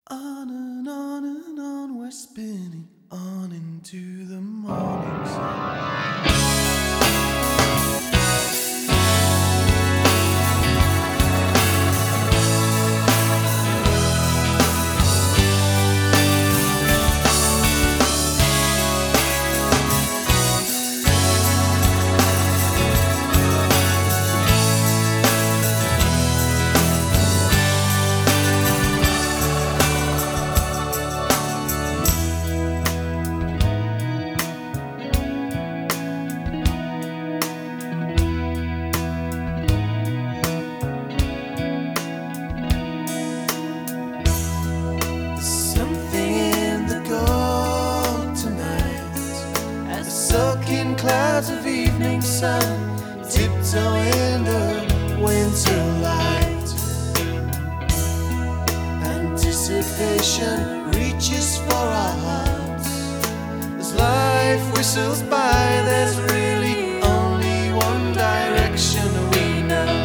On and on, we're spinning on into the morning sun. Soaking clouds of evening sun, tiptoe in the winter light. Anticipation reaches for our hearts. As life whistles by, there's really only one direction we know.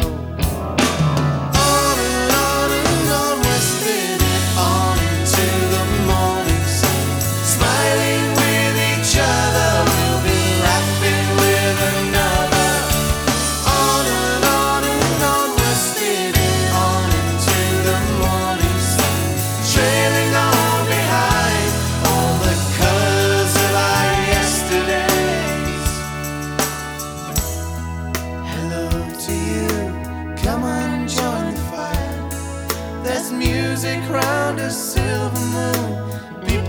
On and on, we're spinning on into the morning sun, smiling with each other. There's music round a silver moon. People